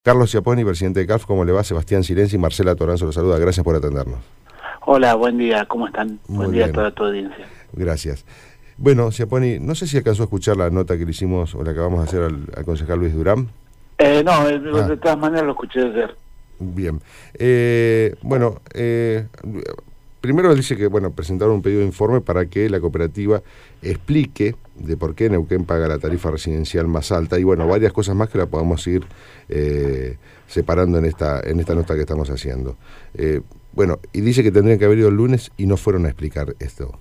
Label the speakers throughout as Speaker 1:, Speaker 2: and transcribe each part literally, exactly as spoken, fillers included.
Speaker 1: Carlos Schiapponi, presidente de C A L F, ¿cómo le va? Sebastián Silenzi y Marcela Toranzo lo saluda, gracias por atendernos.
Speaker 2: Hola, buen día, ¿cómo están?
Speaker 1: Muy
Speaker 2: buen día
Speaker 1: bien.
Speaker 2: a toda tu audiencia.
Speaker 1: Gracias. Bueno, Schiapponi, no sé si alcanzó a escuchar la nota que le hicimos o le acabamos de hacer al, al concejal Luis Durán.
Speaker 2: Eh, no, de,
Speaker 1: Ah.
Speaker 2: de todas maneras lo escuché ayer.
Speaker 1: Bien. Eh, bueno, eh, primero dice que bueno presentaron un pedido de informe para que la cooperativa explique de por qué Neuquén paga la tarifa residencial más alta y bueno, varias cosas más que la podamos ir eh, separando en esta en esta nota que estamos haciendo. Eh, bueno, y dice que tendrían que haber ido el lunes y no fueron a explicar esto.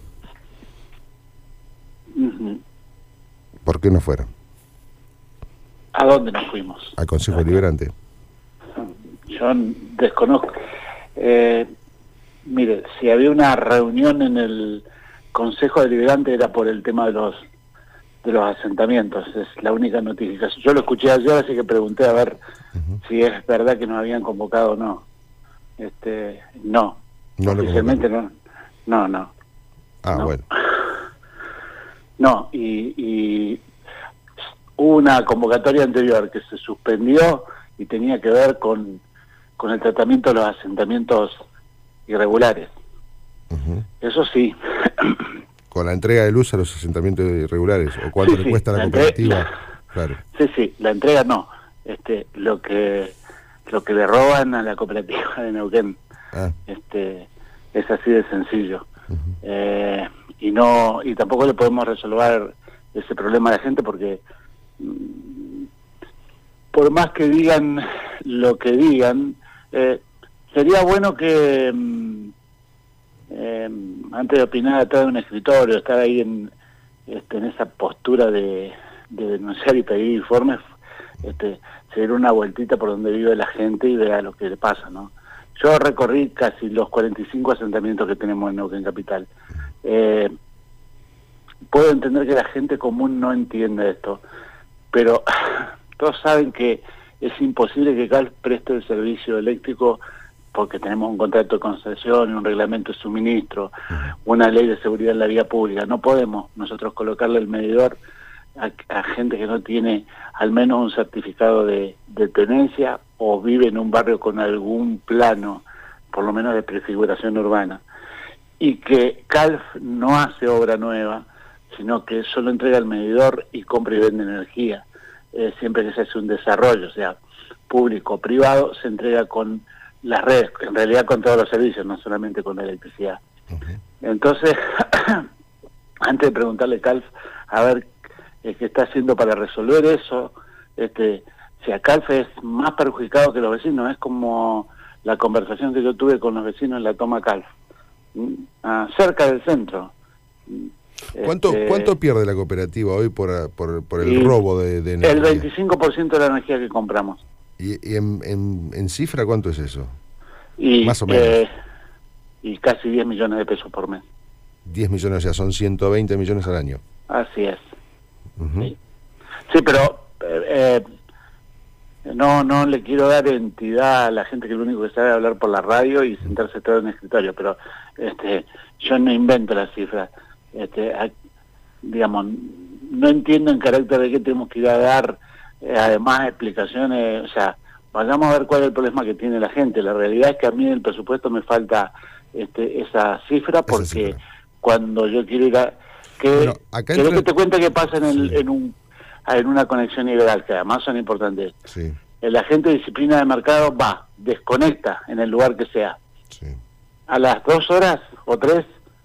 Speaker 2: Uh-huh.
Speaker 1: ¿Por qué no fueron?
Speaker 2: ¿A dónde nos fuimos?
Speaker 1: Al Consejo Deliberante.
Speaker 2: Yo desconozco. Eh, mire, si había una reunión en el Consejo Deliberante era por el tema de los de los asentamientos, es la única notificación. Yo lo escuché ayer, así que pregunté a ver uh-huh. si es verdad que nos habían convocado o no. Este, no,
Speaker 1: no
Speaker 2: oficialmente no, no, no.
Speaker 1: Ah,
Speaker 2: no.
Speaker 1: bueno.
Speaker 2: No, y, y hubo una convocatoria anterior que se suspendió y tenía que ver con, con el tratamiento de los asentamientos irregulares. Uh-huh. Eso sí.
Speaker 1: Con la entrega de luz a los asentamientos irregulares, o cuánto
Speaker 2: sí,
Speaker 1: le
Speaker 2: sí,
Speaker 1: cuesta a la, la cooperativa.
Speaker 2: Entrega,
Speaker 1: claro.
Speaker 2: Sí, sí, la entrega no. Este, lo que lo que le roban a la cooperativa de Neuquén. Ah. Este, es así de sencillo. Uh-huh. Eh, y no y tampoco le podemos resolver ese problema a la gente porque mmm, por más que digan lo que digan, eh, sería bueno que mmm, eh, antes de opinar atrás de un escritorio, estar ahí en, este, en esa postura de, de denunciar y pedir informes, este, se diera una vueltita por donde vive la gente y vea lo que le pasa, ¿no? Yo recorrí casi los cuarenta y cinco asentamientos que tenemos en Neuquén Capital. Eh, puedo entender que la gente común no entiende esto, pero todos saben que es imposible que C A L F preste el servicio eléctrico porque tenemos un contrato de concesión, un reglamento de suministro, una ley de seguridad en la vía pública. No podemos nosotros colocarle el medidor a, a gente que no tiene al menos un certificado de, de tenencia o vive en un barrio con algún plano, por lo menos de prefiguración urbana. Y que C A L F no hace obra nueva, sino que solo entrega el medidor y compra y vende energía. Eh, siempre que se hace un desarrollo, o sea, público o privado, se entrega con las redes, en realidad con todos los servicios, no solamente con la electricidad. Uh-huh. Entonces, antes de preguntarle a C A L F a ver eh, qué está haciendo para resolver eso, este, si a C A L F es más perjudicado que los vecinos, es como la conversación que yo tuve con los vecinos en la toma C A L F, ah, cerca del centro.
Speaker 1: ¿Cuánto, este, ¿Cuánto pierde la cooperativa hoy por, por, por el robo de, de energía?
Speaker 2: El veinticinco por ciento de la energía que compramos.
Speaker 1: ¿Y, y en, en, en cifra cuánto es eso?
Speaker 2: Y,
Speaker 1: más o menos. Eh,
Speaker 2: y casi diez millones de pesos por mes.
Speaker 1: diez millones, o sea, son ciento veinte millones al año.
Speaker 2: Así es. Uh-huh. Sí. sí, pero eh, no no le quiero dar entidad a la gente que lo único que sabe es hablar por la radio y sentarse todo en un escritorio, pero este yo no invento las cifras. Este, a, digamos, no entiendo en carácter de qué tenemos que ir a dar eh, además explicaciones, o sea, vayamos a ver cuál es el problema que tiene la gente. La realidad es que a mí en el presupuesto me falta este, esa cifra porque esa cifra. Cuando yo quiero ir a... Que, bueno, acá quiero entre... que te cuente qué pasa en, el, sí. en, un, en una conexión ilegal, que además son importantes.
Speaker 1: Sí.
Speaker 2: El agente de disciplina de mercado va, desconecta en el lugar que sea.
Speaker 1: Sí.
Speaker 2: A las dos horas o tres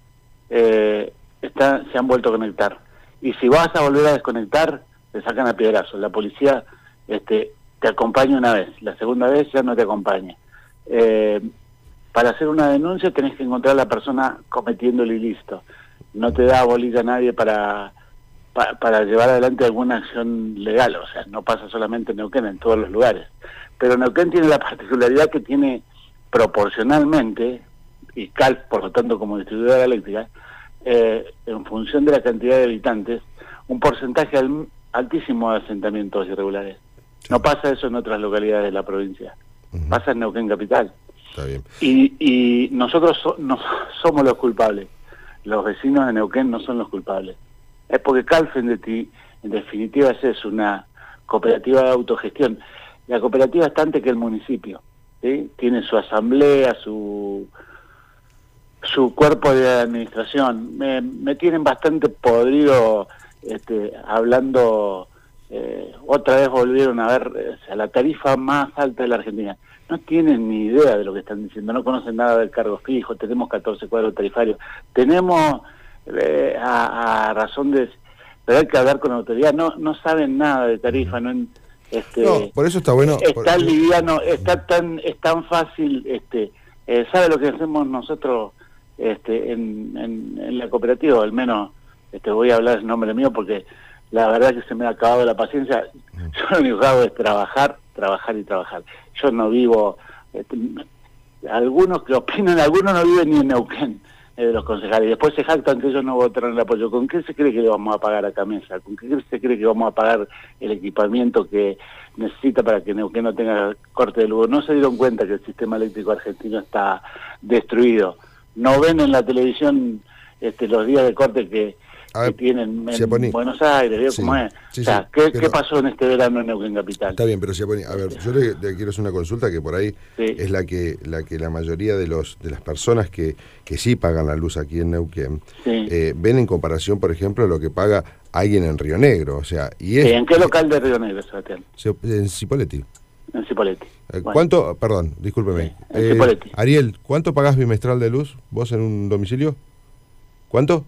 Speaker 2: eh, está, se han vuelto a conectar. Y si vas a volver a desconectar, te sacan a piedrazos. La policía este, te acompaña una vez, la segunda vez ya no te acompaña. Eh, para hacer una denuncia tenés que encontrar a la persona cometiendo el ilícito. No te da bolilla a nadie para, para, para llevar adelante alguna acción legal. O sea, no pasa solamente en Neuquén, en todos los lugares. Pero Neuquén tiene la particularidad que tiene proporcionalmente, y C A L F, por lo tanto, como distribuidora eléctrica, eh, en función de la cantidad de habitantes, un porcentaje al, altísimo de asentamientos irregulares. Sí. No pasa eso en otras localidades de la provincia. Uh-huh. Pasa en Neuquén Capital.
Speaker 1: Está bien.
Speaker 2: Y, y nosotros so, no, somos los culpables. Los vecinos de Neuquén no son los culpables. Es porque C A L F en, de ti, en definitiva es eso, una cooperativa de autogestión. la cooperativa está antes que el municipio, ¿sí? Tiene su asamblea, su su cuerpo de administración. Me, me tienen bastante podrido este, hablando, eh, otra vez volvieron a ver eh, o sea, la tarifa más alta de la Argentina. No tienen ni idea de lo que están diciendo, no conocen nada del cargo fijo, tenemos catorce cuadros tarifarios, tenemos eh, a, a razón de... pero hay que hablar con la autoridad, no no saben nada de tarifa, no... Este,
Speaker 1: no, por eso está bueno...
Speaker 2: Es
Speaker 1: por...
Speaker 2: tan liviano, está tan, es tan fácil, este, eh, ¿sabe lo que hacemos nosotros este, en, en, en la cooperativa? Al menos este, voy a hablar en nombre mío porque la verdad que se me ha acabado la paciencia. Yo lo único que hago es trabajar, trabajar y trabajar. Yo no vivo... Este, algunos que opinan, algunos no viven ni en Neuquén, eh, de los concejales, y después se jactan que ellos no votaron el apoyo. ¿Con qué se cree que le vamos a pagar a Camesa? ¿Con qué se cree que vamos a pagar el equipamiento que necesita para que Neuquén no tenga corte de luz? No se dieron cuenta que el sistema eléctrico argentino está destruido. No ven en la televisión este, los días de corte que,
Speaker 1: ver,
Speaker 2: que tienen en
Speaker 1: Siaponi.
Speaker 2: Buenos Aires, ¿vio
Speaker 1: Sí,
Speaker 2: cómo es?
Speaker 1: sí,
Speaker 2: o sea,
Speaker 1: sí,
Speaker 2: ¿qué,
Speaker 1: pero...
Speaker 2: ¿qué pasó en este verano en Neuquén Capital?
Speaker 1: Está bien, pero Siaponi, a ver, yo le, le quiero hacer una consulta que por ahí
Speaker 2: Sí.
Speaker 1: es la que la que la mayoría de los de las personas que, que sí pagan la luz aquí en Neuquén
Speaker 2: Sí.
Speaker 1: eh, ven en comparación, por ejemplo, lo que paga alguien en Río Negro, o sea, y es...
Speaker 2: Sí, ¿en qué local de Río Negro, Sebastián?
Speaker 1: En Cipolletti.
Speaker 2: En Cipolletti.
Speaker 1: Eh,
Speaker 2: Bueno.
Speaker 1: ¿Cuánto, perdón, discúlpeme,
Speaker 2: Sí, en
Speaker 1: eh,
Speaker 2: Cipolletti.
Speaker 1: Ariel, ¿cuánto pagás bimestral de luz vos en un domicilio? ¿Cuánto?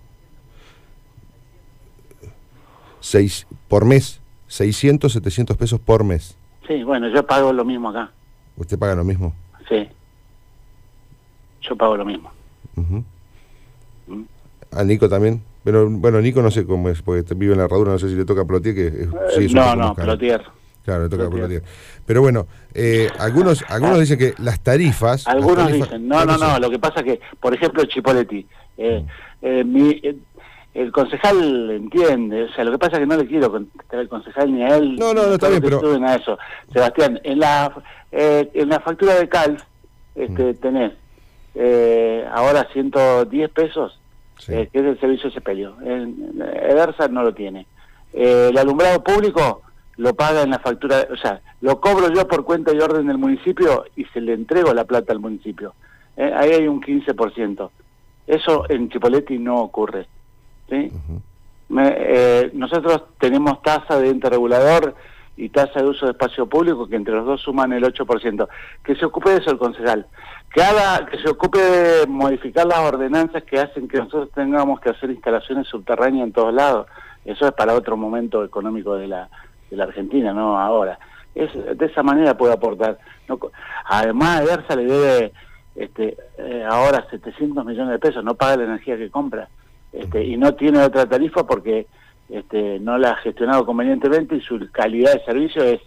Speaker 1: Seis, por mes, seiscientos, setecientos pesos por mes.
Speaker 2: Sí, bueno, yo pago lo mismo acá.
Speaker 1: ¿Usted paga lo mismo?
Speaker 2: Sí. Yo pago lo mismo.
Speaker 1: Uh-huh.
Speaker 2: ¿Mm?
Speaker 1: ¿A Nico también? Pero bueno, Nico no sé cómo es, porque vive en la herradura, no sé si le toca a Plotier, que es, sí, es un
Speaker 2: no,
Speaker 1: poco
Speaker 2: no,
Speaker 1: más caro.
Speaker 2: Plotier.
Speaker 1: Claro, le toca
Speaker 2: Plotier.
Speaker 1: a Plotier. Pero bueno, eh, algunos algunos dicen que las tarifas...
Speaker 2: Algunos
Speaker 1: las tarifas,
Speaker 2: dicen, no, no, no, lo que pasa es que, por ejemplo, Chipolletti, eh, eh, mi, eh, el concejal entiende, o sea, lo que pasa es que no le quiero contestar al concejal ni a él.
Speaker 1: No, no, no, está bien, pero...
Speaker 2: Estuve a eso. Sebastián, en la eh, en la factura de Cal este, mm. tenés eh, ahora ciento diez pesos, sí. eh, que es el servicio de sepelio. Edersa no lo tiene. Eh, el alumbrado público lo paga en la factura, o sea, lo cobro yo por cuenta y orden del municipio y se le entrego la plata al municipio. Eh, ahí hay un quince por ciento. Eso en Chipolletti no ocurre. ¿Sí? Uh-huh. Me, eh, nosotros tenemos tasa de ente regulador y tasa de uso de espacio público que entre los dos suman el ocho por ciento. Que se ocupe de eso el concejal. Que haga, que se ocupe de modificar las ordenanzas que hacen que nosotros tengamos que hacer instalaciones subterráneas en todos lados. Eso es para otro momento económico de la, de la Argentina, no ahora. Es, de esa manera puede aportar. No, además, Edersa le debe este, eh, ahora setecientos millones de pesos, no paga la energía que compra. Este, y no tiene otra tarifa porque este, no la ha gestionado convenientemente y su calidad de servicio es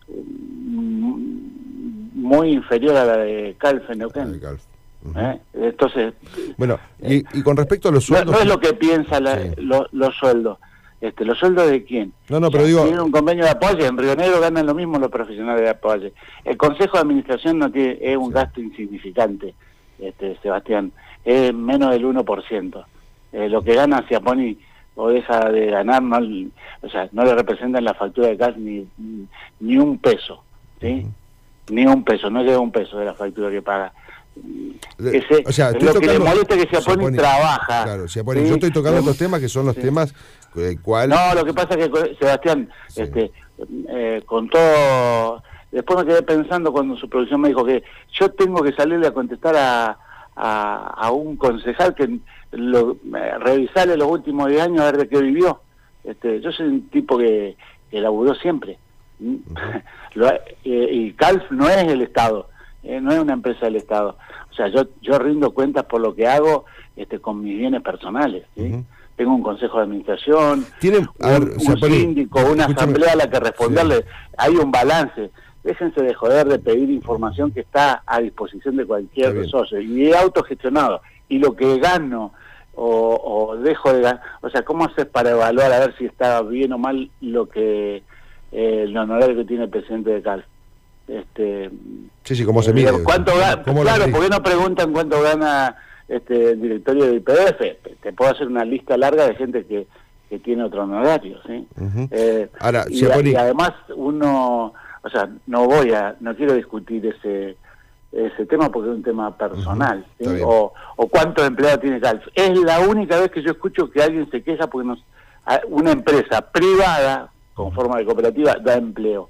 Speaker 2: muy inferior a la de Calf en Neuquén. Uh-huh. ¿Eh? Entonces,
Speaker 1: bueno, y, y con respecto a los sueldos...
Speaker 2: No, no es lo que piensa la, sí. lo, los sueldos. Este, ¿Los sueldos de quién?
Speaker 1: No, no, pero o sea, digo...
Speaker 2: Tienen un convenio de apoyo, en Río Negro ganan lo mismo los profesionales de apoyo. El Consejo de Administración no tiene, es un sí. gasto insignificante, este, Sebastián, es menos del uno por ciento. Eh, lo que gana Siaponi o deja de ganar, no, o sea, no le representa en la factura de gas ni, ni un peso, ¿sí? Uh-huh. Ni un peso, no llega un peso de la factura que paga. Ese,
Speaker 1: o sea,
Speaker 2: lo
Speaker 1: tocando,
Speaker 2: que le molesta es que Siaponi, Siaponi trabaja.
Speaker 1: Claro, Siaponi, ¿sí? Yo estoy tocando otros temas que son los sí. temas el cual...
Speaker 2: No, lo que pasa es que, Sebastián, sí. este, eh, con todo... Después me quedé pensando cuando su producción me dijo que yo tengo que salirle a contestar a, a, a un concejal que lo, eh, revisarle los últimos diez años a ver de qué vivió. Este, yo soy un tipo que, que laburó siempre. Uh-huh. lo, eh, y Calf no es el Estado, eh, no es una empresa del Estado. O sea, yo yo rindo cuentas por lo que hago este, con mis bienes personales, ¿sí? Uh-huh. Tengo un consejo de administración,
Speaker 1: ¿Tienen, a ver,
Speaker 2: un, un síndico, una escúchame, asamblea a la que responderle. Sí. Hay un balance. Déjense de joder de pedir información que está a disposición de cualquier socio. Y es autogestionado. Y lo que gano o, o dejo de ganar, o sea, ¿cómo haces para evaluar a ver si está bien o mal lo que eh, el honorario que tiene el presidente de Cal? Este,
Speaker 1: sí, sí, ¿cómo se mide?
Speaker 2: ¿Cuánto gana? Claro, ¿por qué no preguntan cuánto gana este el directorio del I P D F? Te puedo hacer una lista larga de gente que, que tiene otro honorario, ¿sí? Uh-huh. eh,
Speaker 1: Ahora,
Speaker 2: y, y además uno... o sea, no voy a, no quiero discutir ese ese tema porque es un tema personal,
Speaker 1: uh-huh. ¿sí?
Speaker 2: o, o cuántos empleados tiene Calf. Es la única vez que yo escucho que alguien se queja porque nos, una empresa privada con forma de cooperativa da empleo.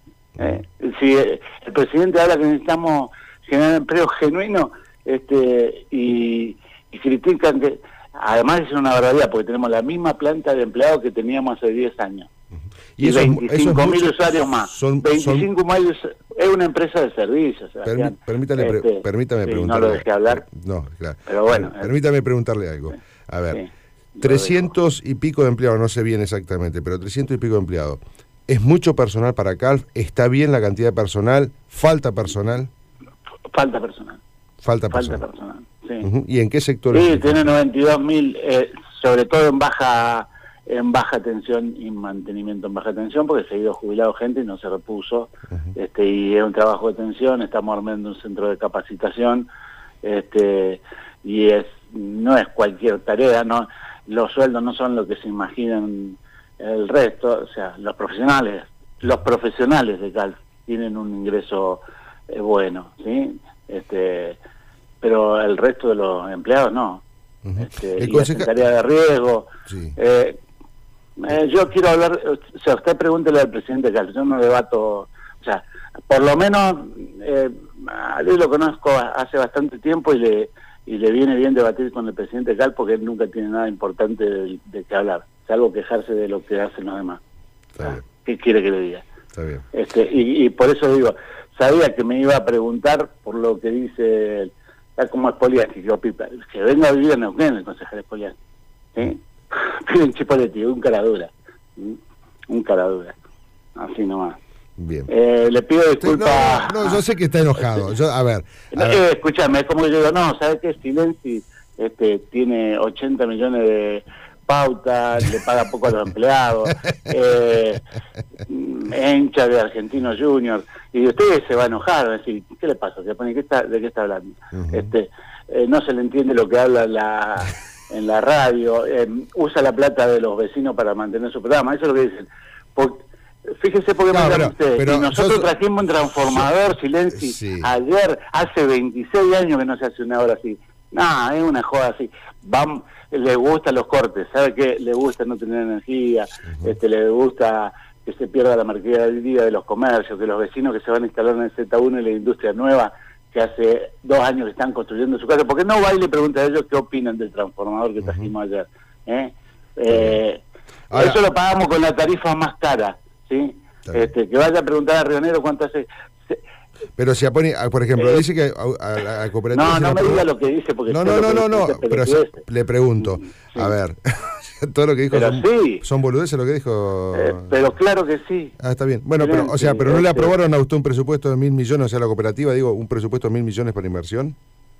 Speaker 2: Eh, si el, el presidente habla que necesitamos generar empleo genuino, este y, y critican que además es una barbaridad porque tenemos la misma planta de empleados que teníamos hace diez años. Y, y veinticinco mil usuarios más.
Speaker 1: Son,
Speaker 2: veinticinco mil es una empresa de servicios.
Speaker 1: Permí, permítame
Speaker 2: este,
Speaker 1: pre, permítame
Speaker 2: sí,
Speaker 1: preguntarle.
Speaker 2: No lo dejé hablar.
Speaker 1: No, claro.
Speaker 2: Pero bueno.
Speaker 1: Permítame preguntarle algo. A ver, sí, trescientos y pico de empleados, no sé bien exactamente, pero trescientos y pico de empleados. ¿Es mucho personal para Calf? ¿Está bien la cantidad de personal? ¿Falta personal?
Speaker 2: Falta personal.
Speaker 1: Falta personal.
Speaker 2: Falta personal, sí.
Speaker 1: Uh-huh. ¿Y en qué sector?
Speaker 2: Sí, tiene noventa y dos mil, eh, sobre todo en baja en baja tensión y mantenimiento en baja tensión, porque se ha ido jubilado gente y no se repuso, uh-huh. este y es un trabajo de tensión, estamos armando un centro de capacitación, este y es no es cualquier tarea, no los sueldos no son lo que se imaginan el resto, o sea, los profesionales, los profesionales de Calf tienen un ingreso eh, bueno, ¿sí? Este, pero el resto de los empleados no. Uh-huh. Este, y conseja... tarea de riesgo. Sí. Eh, eh, yo quiero hablar, o sea, usted pregúntele al presidente Calf, yo no debato, o sea, por lo menos eh, a Luis lo conozco hace bastante tiempo y le y le viene bien debatir con el presidente Calf porque él nunca tiene nada importante de, de que hablar, salvo quejarse de lo que hacen los demás. Ah, ¿qué quiere que le diga?
Speaker 1: Está bien.
Speaker 2: Este, y, y por eso digo, sabía que me iba a preguntar por lo que dice, tal como Spoliansky, que, que venga a vivir en Neuquén el consejero Spoliansky. ¿Sí? Piden Chipoletti, un cara dura. ¿Sí? Un cara dura. Así nomás.
Speaker 1: Bien.
Speaker 2: Eh, le pido disculpas.
Speaker 1: No, no, yo sé que está enojado. Yo, a ver. A ver.
Speaker 2: Eh, escúchame, es como que yo digo, no, ¿sabes qué? Silenci este, tiene ochenta millones de pautas, le paga poco a los empleados, eh, es hincha de Argentino Junior, y usted se va a enojar, va a decir, ¿qué le pasa? ¿Se pone, ¿qué está, ¿de qué está hablando? Uh-huh. este eh, No se le entiende lo que habla la, en la radio, eh, usa la plata de los vecinos para mantener su programa, eso es lo que dicen. Porque, fíjese porque no, pero, ustedes, pero nosotros yo, trajimos un transformador, yo, Silenci, sí. ayer, hace veintiséis años que no se hace una hora así. No, es una joda así. Vamos, le gustan los cortes, ¿sabe qué? Le gusta no tener energía, uh-huh. este le gusta que se pierda la mercadería de los comercios, que los vecinos que se van a instalar en el Z uno y la industria nueva, que hace dos años que están construyendo su casa, ¿por qué no va y le pregunta a ellos qué opinan del transformador que trajimos uh-huh. ayer? ¿Eh? Eh, Ahora, eso lo pagamos con la tarifa más cara, ¿sí? Este, que vaya a preguntar a Rionero cuánto hace... Se,
Speaker 1: Pero si pone, por ejemplo, eh, dice que a, a, a la cooperativa...
Speaker 2: No, no me diga lo que dice, porque...
Speaker 1: No, no, no, no, no, pero si, le pregunto, sí. A ver, todo lo que dijo son, sí. son boludeces lo que dijo...
Speaker 2: Eh, pero claro que sí.
Speaker 1: Ah, está bien. Bueno, pero, o sea, pero ¿no le aprobaron a usted un presupuesto de mil millones, o sea, la cooperativa, digo, un presupuesto de mil millones para inversión?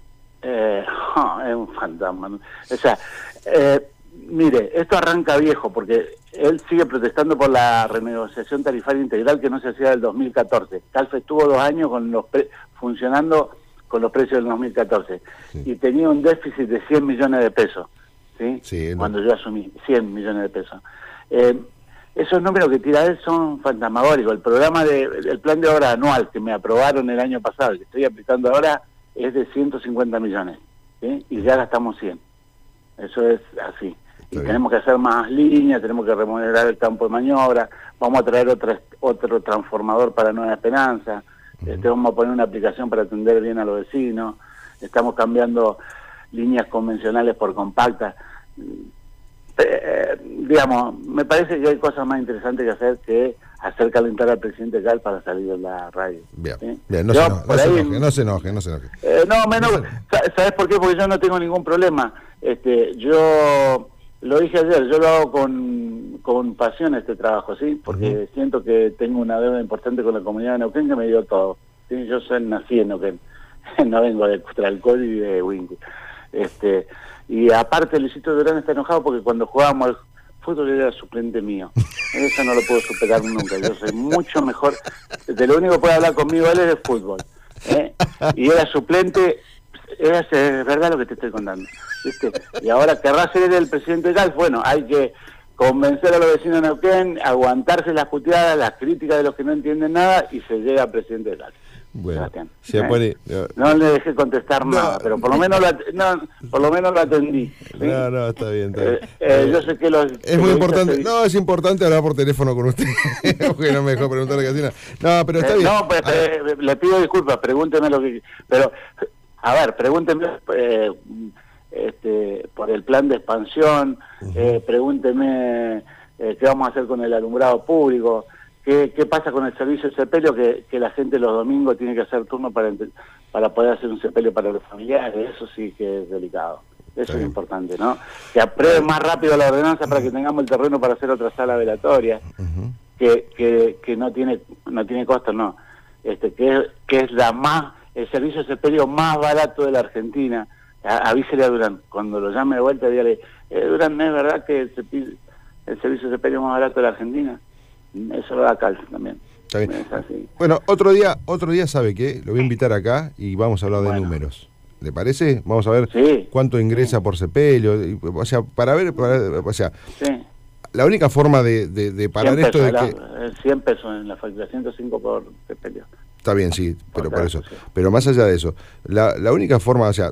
Speaker 2: Eh, oh, es un fantasma, ¿no? O sea, eh, mire, esto arranca viejo, porque él sigue protestando por la renegociación tarifaria integral que no se hacía del dos mil catorce. Calf estuvo dos años con los pre funcionando con los precios del dos mil catorce sí. y tenía un déficit de cien millones de pesos, ¿sí? Sí, no. Cuando yo asumí, cien millones de pesos. Eh, esos números que tira él son fantasmagóricos. El programa de, el plan de obra anual que me aprobaron el año pasado, que estoy aplicando ahora, es de ciento cincuenta millones, ¿sí? Y ya gastamos cien. Eso es así. Y tenemos que hacer más líneas, tenemos que remodelar el campo de maniobra, vamos a traer otra, otro transformador para Nueva Esperanza, uh-huh. este, vamos a poner una aplicación para atender bien a los vecinos, estamos cambiando líneas convencionales por compactas. Eh, digamos, me parece que hay cosas más interesantes que hacer que hacer calentar al presidente Calf para salir de la radio.
Speaker 1: Bien, ¿sí? Bien, no, yo, se enoje, no, ahí, se enoje, no se enoje, no se enoje.
Speaker 2: Eh, no, menos, no ¿sabes por qué? Porque yo no tengo ningún problema. Este, yo... Lo dije ayer, yo lo hago con, con pasión este trabajo, ¿sí? Porque uh-huh. siento que tengo una deuda importante con la comunidad de Neuquén que me dio todo. ¿Sí? Yo soy, nací en Neuquén, no vengo de Cutralcód y de Huinque. Este, y aparte Luisito Durán está enojado porque cuando jugábamos al fútbol era suplente mío. Eso no lo puedo superar nunca. Yo soy mucho mejor. De lo único que puede hablar conmigo él es de fútbol. ¿eh? Y era suplente, es, es verdad lo que te estoy contando. ¿Viste? Y ahora querrá ser el presidente de Calf, bueno, hay que convencer a los vecinos de Neuquén, aguantarse las puteadas, las críticas de los que no entienden nada, y se llega al presidente del alcalde.
Speaker 1: Bueno, se pone,
Speaker 2: no, no le dejé contestar no, nada, pero por lo menos lo, no, por lo menos lo atendí. ¿Sí?
Speaker 1: No, no, está bien, está bien.
Speaker 2: Eh, eh, yo sé que los...
Speaker 1: Es
Speaker 2: que
Speaker 1: muy
Speaker 2: los
Speaker 1: importante,
Speaker 2: se...
Speaker 1: no, es importante hablar por teléfono con usted, porque no me dejó preguntarle casi nada. No, pero está
Speaker 2: eh,
Speaker 1: bien.
Speaker 2: No, pues eh, le pido disculpas, pregúnteme lo que... Pero, a ver, pregúnteme eh, este, por el plan de expansión, uh-huh. eh, pregúnteme eh, qué vamos a hacer con el alumbrado público. ¿Qué, ¿Qué pasa con el servicio de sepelio? Que, que la gente los domingos tiene que hacer turno para, para poder hacer un sepelio para los familiares. Eso sí que es delicado. Eso sí. Es importante, ¿no? Que apruebe más rápido la ordenanza para que tengamos el terreno para hacer otra sala velatoria, uh-huh. que, que, que no tiene no tiene costo, no. Este, que, que es la más el servicio de sepelio más barato de la Argentina. A, avísele a Durán. Cuando lo llame de vuelta, dígale, eh, Durán, ¿es verdad que el, el servicio de sepelio más barato de la Argentina? Eso lo da Calza también.
Speaker 1: Está bien. Es así. Bueno, otro día, otro día sabe qué, lo voy a invitar acá y vamos a hablar bueno. de números. ¿Le parece? Vamos a ver sí, cuánto ingresa sí. por sepelio, o sea, para ver, para, o sea, sí. la única forma de, de, de parar esto de
Speaker 2: la,
Speaker 1: que...
Speaker 2: cien pesos en la factura, ciento cinco por sepelio.
Speaker 1: Está bien, sí, pero por, por eso. Sí. Pero más allá de eso, la, la única forma, o sea,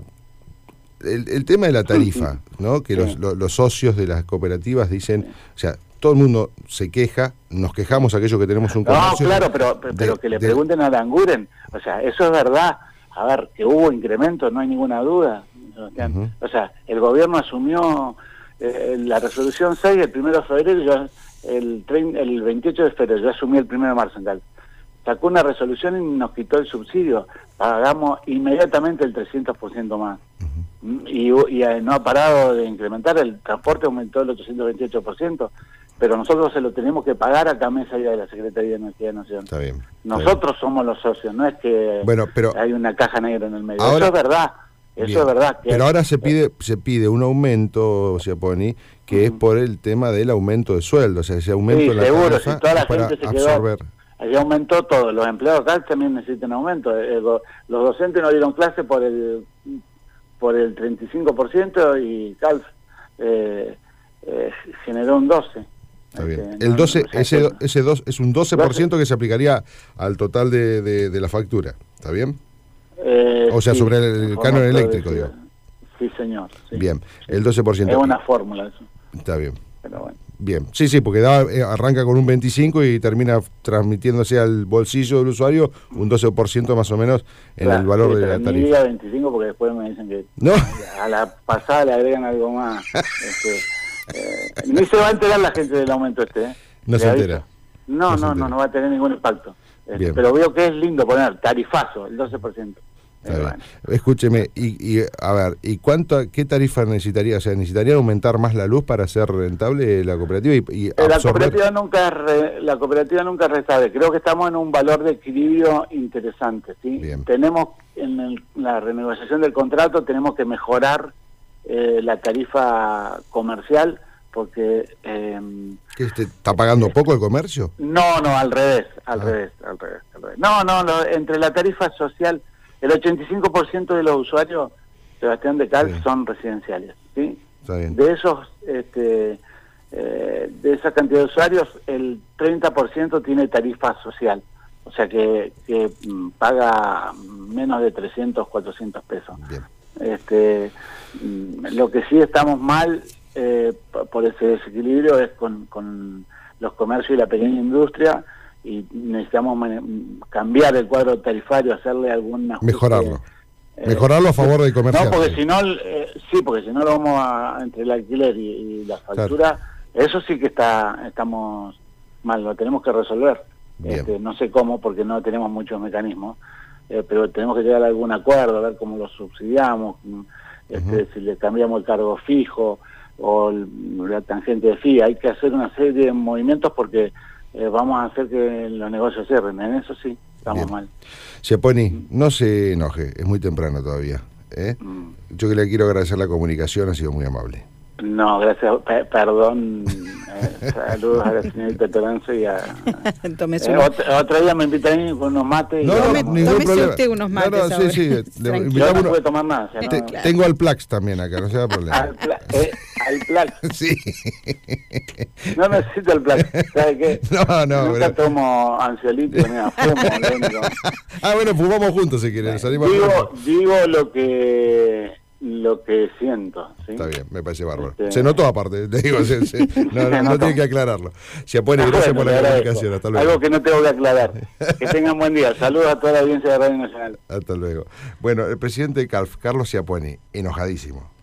Speaker 1: el, el tema de la tarifa, sí, sí. ¿no? Que sí. los, los, los socios de las cooperativas dicen, sí. o sea, todo el mundo se queja, nos quejamos aquellos que tenemos un comercio...
Speaker 2: No, claro, pero, pero, de, pero que le de... pregunten a Aranguren, o sea, eso es verdad. A ver, que hubo incrementos, no hay ninguna duda. Uh-huh. O sea, el gobierno asumió eh, la resolución seis el primero de febrero, yo, el, treinta, el veintiocho de febrero, yo asumí el primero de marzo en Cal. Sacó una resolución y nos quitó el subsidio. Pagamos inmediatamente el trescientos por ciento más. Uh-huh. Y, y eh, no ha parado de incrementar, el transporte aumentó el ochocientos veintiocho por ciento. Pero nosotros se lo tenemos que pagar a Camesa y de la Secretaría de Energía de Nación.
Speaker 1: Está bien. Está
Speaker 2: nosotros
Speaker 1: bien.
Speaker 2: somos los socios, no es que
Speaker 1: bueno, pero
Speaker 2: hay una caja negra en el medio.
Speaker 1: Ahora,
Speaker 2: eso es verdad, eso
Speaker 1: bien.
Speaker 2: es verdad. Que
Speaker 1: pero
Speaker 2: hay,
Speaker 1: ahora se pide se pide un aumento, Schiapponi, que uh-huh. es por el tema del aumento de sueldo, o sea, ese aumento
Speaker 2: sí,
Speaker 1: de la
Speaker 2: seguro,
Speaker 1: tarifa
Speaker 2: si toda la
Speaker 1: para
Speaker 2: gente se
Speaker 1: absorber.
Speaker 2: Quedó, allí aumentó todo, los empleados acá también necesitan aumento. Eh, los docentes no dieron clase por el por el treinta y cinco por ciento y Cal eh, eh, generó un doce por ciento.
Speaker 1: Está bien. El doce, no, no ese, ese dos, es un doce por ciento que se aplicaría al total de, de, de la factura, ¿está bien?
Speaker 2: Eh,
Speaker 1: o sea,
Speaker 2: sí,
Speaker 1: sobre el, el canon eléctrico, digo.
Speaker 2: Sí, señor. Sí.
Speaker 1: Bien, el doce por ciento.
Speaker 2: Es una fórmula eso.
Speaker 1: Está bien.
Speaker 2: Pero bueno.
Speaker 1: Bien, sí, sí, porque da, eh, arranca con un veinticinco y termina transmitiéndose al bolsillo del usuario un doce por ciento más o menos en claro, el valor
Speaker 2: sí,
Speaker 1: de la tarifa.
Speaker 2: Ni diga veinticinco porque después me dicen que
Speaker 1: ¿no?
Speaker 2: a la pasada le agregan algo más. este, eh, ni se va a enterar la gente del aumento este. ¿eh?
Speaker 1: No se entera.
Speaker 2: No, no, no, entera. no, no va a tener ningún impacto. Este, pero veo que es lindo poner tarifazo, el doce por ciento.
Speaker 1: Eh, bueno. Escúcheme, y, y a ver, ¿y cuánto, qué tarifa necesitaría? O sea, ¿necesitaría aumentar más la luz para ser rentable la cooperativa? Y, y
Speaker 2: absorber... La cooperativa nunca re, la cooperativa nunca restable. Creo que estamos en un valor de equilibrio interesante, ¿sí?
Speaker 1: Bien.
Speaker 2: Tenemos en el, la renegociación del contrato tenemos que mejorar eh, la tarifa comercial porque eh,
Speaker 1: ¿qué está pagando eh, poco el comercio?
Speaker 2: No, no, al revés, al ah. revés, al revés, al revés. No, no, no, entre la tarifa social el ochenta y cinco por ciento de los usuarios, Sebastián de Cal, sí. son residenciales, ¿sí?
Speaker 1: Está bien.
Speaker 2: De esos, este, eh, de esa cantidad de usuarios, el treinta por ciento tiene tarifa social, o sea que, que mm, paga menos de trescientos, cuatrocientos pesos.
Speaker 1: Bien.
Speaker 2: Este, mm, lo que sí estamos mal eh, por ese desequilibrio es con, con los comercios y la pequeña industria, y necesitamos cambiar el cuadro tarifario, hacerle alguna ajuste,
Speaker 1: mejorarlo eh, mejorarlo a favor del comerciante.
Speaker 2: No, porque si no eh, sí, porque si no lo vamos a, entre el alquiler y, y la factura, claro. Eso sí que está estamos mal, lo tenemos que resolver. Este, no sé cómo, porque no tenemos muchos mecanismos, eh, pero tenemos que llegar a algún acuerdo, a ver cómo lo subsidiamos, este, uh-huh. si le cambiamos el cargo fijo o el, la tangente de F I A. Hay que hacer una serie de movimientos porque Eh, vamos a hacer que los negocios cierren. En eso sí, estamos Bien. mal.
Speaker 1: Schiapponi, mm. no se enoje, es muy temprano todavía. ¿eh? Mm. Yo que le quiero agradecer la comunicación, ha sido muy amable.
Speaker 2: No, gracias, P perdón, eh, saludos a la señorita Toranzo y a... eh, otro, otro día me invitan con unos mates. Y
Speaker 1: no, no,
Speaker 2: no,
Speaker 1: ningún problema.
Speaker 3: Usted unos mates
Speaker 1: no, no, sí, sí.
Speaker 2: Le, yo no puedo tomar nada. O sea,
Speaker 1: te,
Speaker 2: no,
Speaker 1: tengo al Plax también acá, no se da problema.
Speaker 2: Al, eh, al plan.
Speaker 1: Sí.
Speaker 2: No necesito el plan. ¿Sabe qué?
Speaker 1: No, no.
Speaker 2: Nunca
Speaker 1: pero...
Speaker 2: tomo ansiolítico, ni fumo, lento.
Speaker 1: Ah, bueno, fumamos juntos si quieren. Salimos
Speaker 2: Digo, digo lo que lo que siento. ¿sí?
Speaker 1: Está bien, me parece bárbaro.
Speaker 2: Este...
Speaker 1: Se notó aparte, te digo, se, se, no, no, no tiene que aclararlo. Se apone,
Speaker 2: ah,
Speaker 1: gracias
Speaker 2: bueno,
Speaker 1: por la comunicación. Hasta luego.
Speaker 2: Algo que no tengo que aclarar. Que tengan buen día. Saludos a toda la audiencia de Radio Nacional.
Speaker 1: Hasta luego. Bueno, el presidente de C A L F, Carlos Ciaponi, enojadísimo.